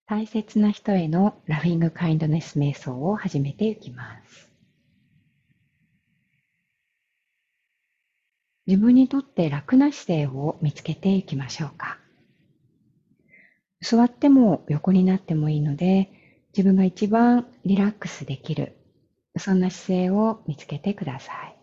大切な人へのラフィングカインドネス瞑想を始めていきます。自分にとって楽な姿勢を見つけていきましょうか。座っても横になってもいいので、自分が一番リラックスできる、そんな姿勢を見つけてください。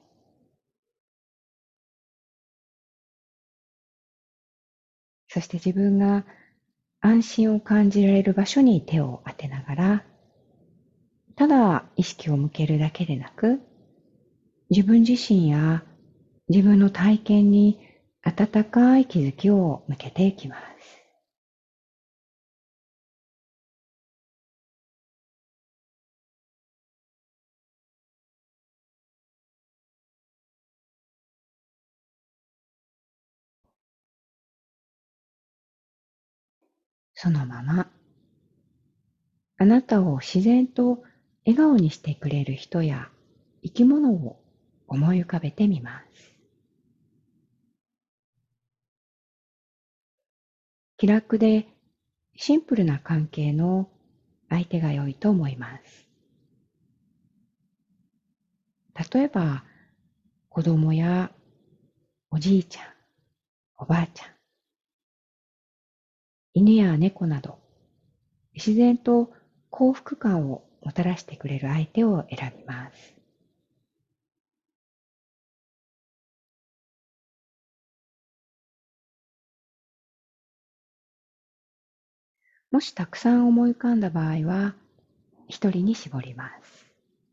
そして自分が安心を感じられる場所に手を当てながら、ただ意識を向けるだけでなく、自分自身や自分の体験に温かい気づきを向けていきます。そのまま、あなたを自然と笑顔にしてくれる人や生き物を思い浮かべてみます。気楽でシンプルな関係の相手が良いと思います。例えば、子供やおじいちゃん、おばあちゃん、犬や猫など、自然と幸福感をもたらしてくれる相手を選びます。もしたくさん思い浮かんだ場合は、一人に絞ります。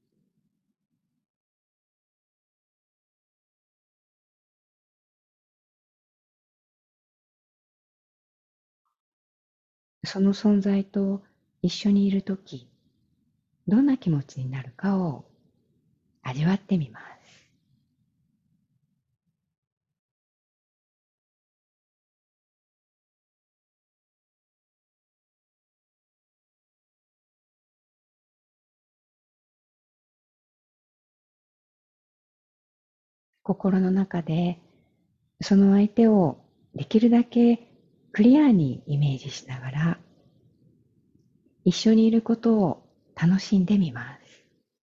その存在と一緒にいるとき、どんな気持ちになるかを味わってみます。心の中でその相手をできるだけクリアにイメージしながら、一緒にいることを楽しんでみます。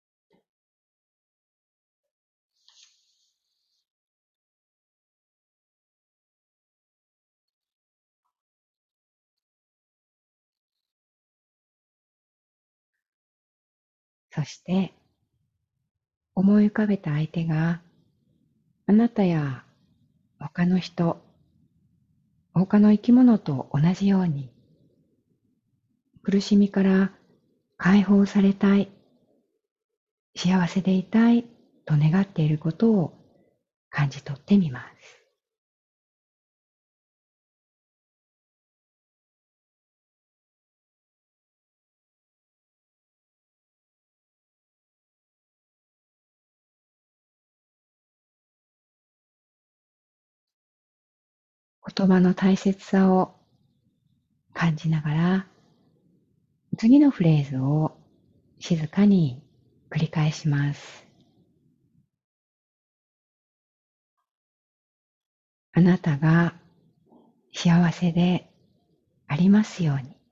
そして思い浮かべた相手があなたや他の人、他の生き物と同じように苦しみから解放されたい、幸せでいたいと願っていることを感じ取ってみます。言葉の大切さを感じながら、次のフレーズを静かに繰り返します。あなたが幸せでありますように。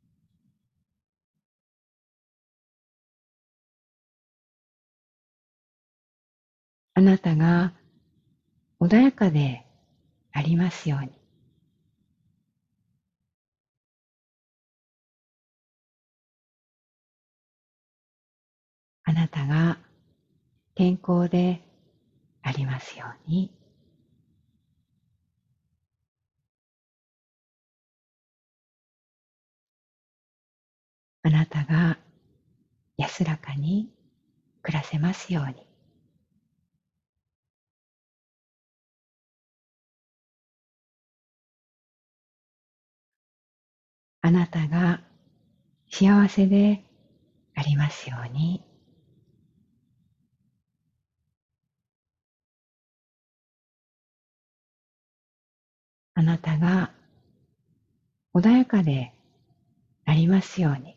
あなたが穏やかでありますように。あなたが健康でありますように。あなたが安らかに暮らせますように。あなたが幸せでありますように。あなたが穏やかでありますように。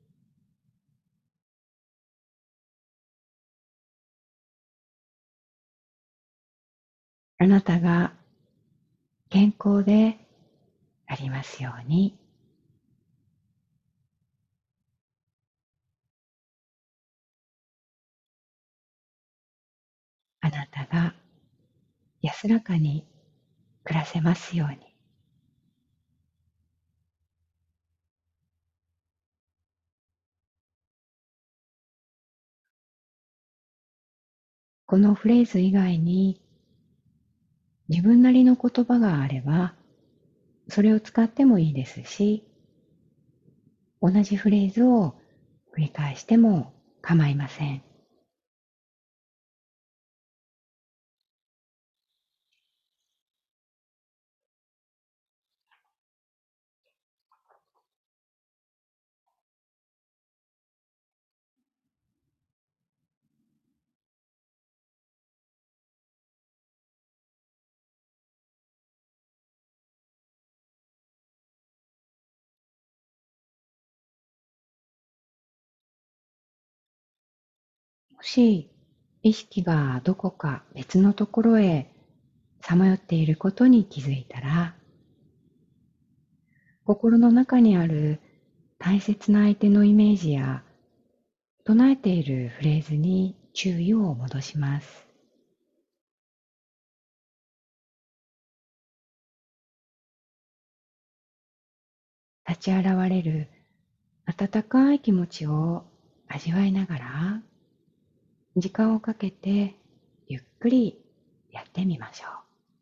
あなたが健康でありますように。 あなたが安らかに暮らせますように。このフレーズ以外に自分なりの言葉があれば、それを使ってもいいですし、同じフレーズを繰り返しても構いません。もし意識がどこか別のところへさまよっていることに気づいたら、心の中にある大切な相手のイメージや唱えているフレーズに注意を戻します。立ち現れる温かい気持ちを味わいながら、時間をかけてゆっくりやってみましょう。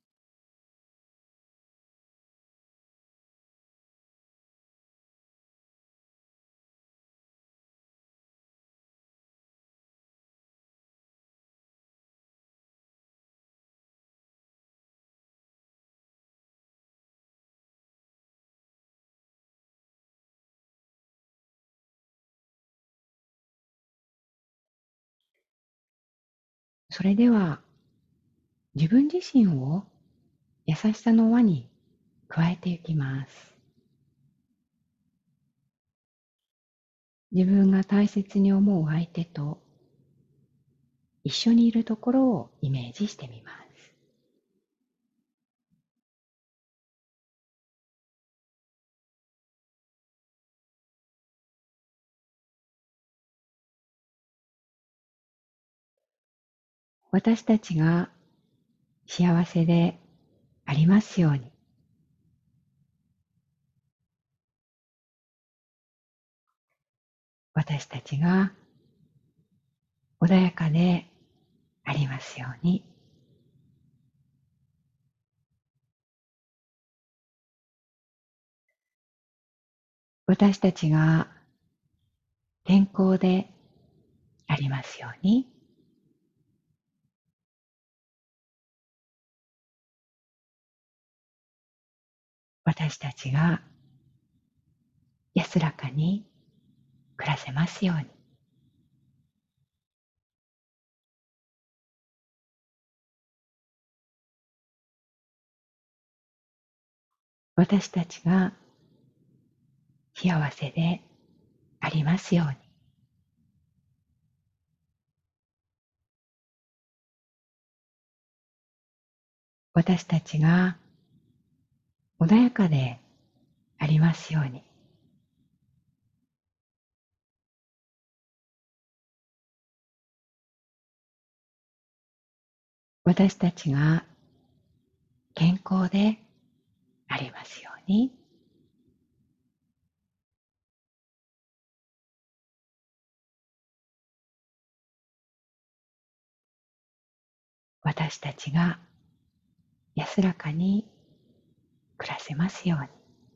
それでは自分自身を優しさの輪に加えていきます。自分が大切に思う相手と一緒にいるところをイメージしてみます。私たちが幸せでありますように。私たちが穏やかでありますように。私たちが健康でありますように。私たちが安らかに暮らせますように。私たちが幸せでありますように。私たちが穏やかでありますように。私たちが健康でありますように。私たちが安らかに暮らせますように。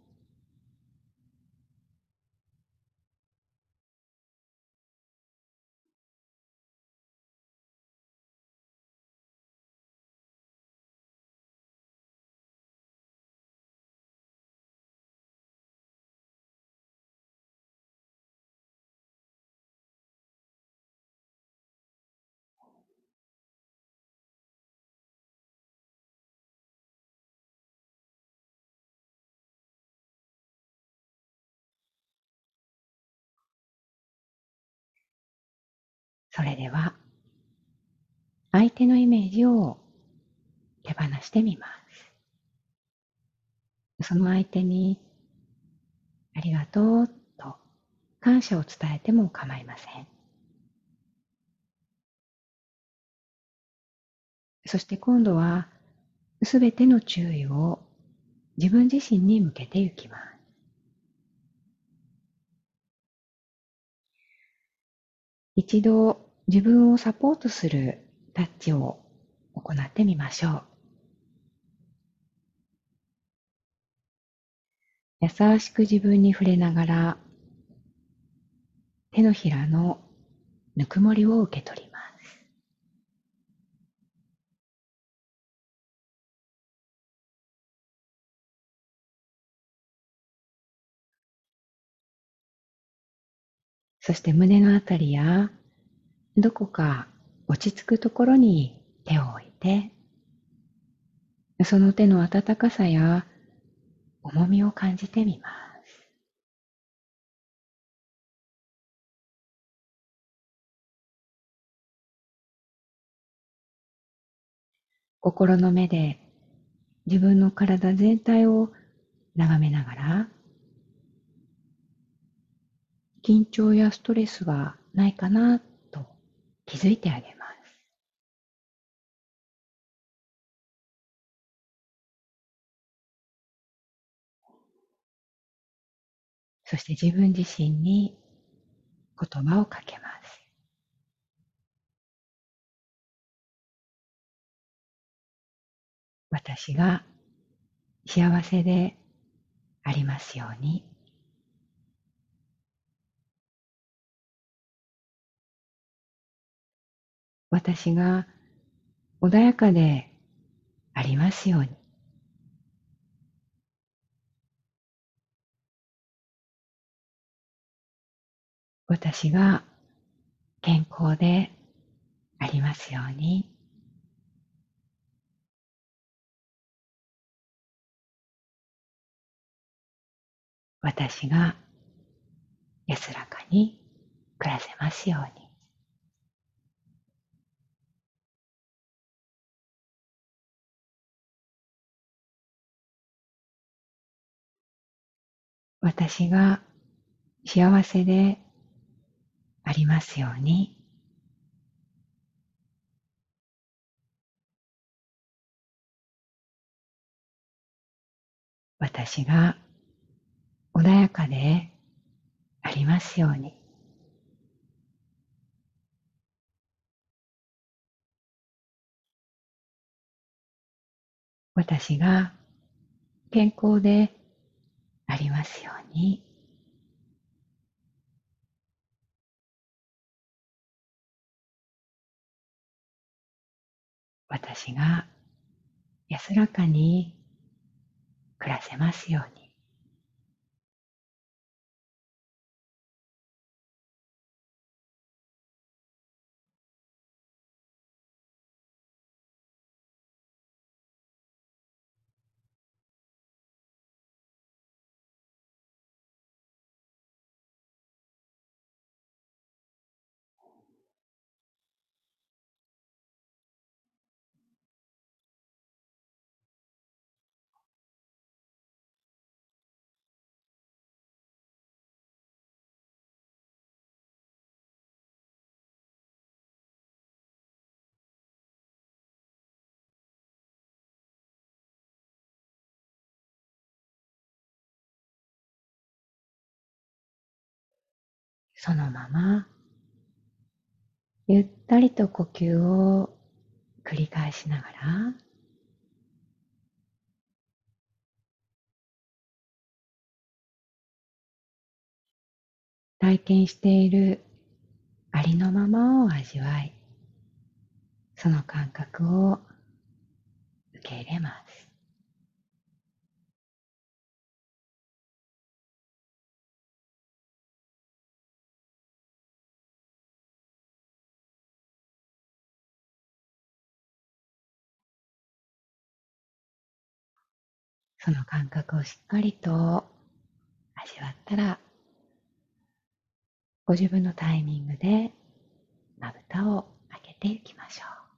それでは相手のイメージを手放してみます。その相手にありがとうと感謝を伝えても構いません。 そして今度はすべての注意を自分自身に向けていきます。一度自分をサポートするタッチを行ってみましょう。優しく自分に触れながら手のひらのぬくもりを受け取ります。そして胸のあたりやどこか落ち着くところに手を置いて、その手の温かさや重みを感じてみます。心の目で自分の体全体を眺めながら、緊張やストレスはないかなと気づいてあげます。そして自分自身に言葉をかけます。私が幸せでありますように。私が穏やかでありますように。私が健康でありますように。私が安らかに暮らせますように。私が幸せでありますように。私が穏やかでありますように。私が健康でありますように。私が安らかに暮らせますように。そのままゆったりと呼吸を繰り返しながら、体験しているありのままを味わい、その感覚を受け入れます。その感覚をしっかりと味わったら、ご自分のタイミングでまぶたを開けていきましょう。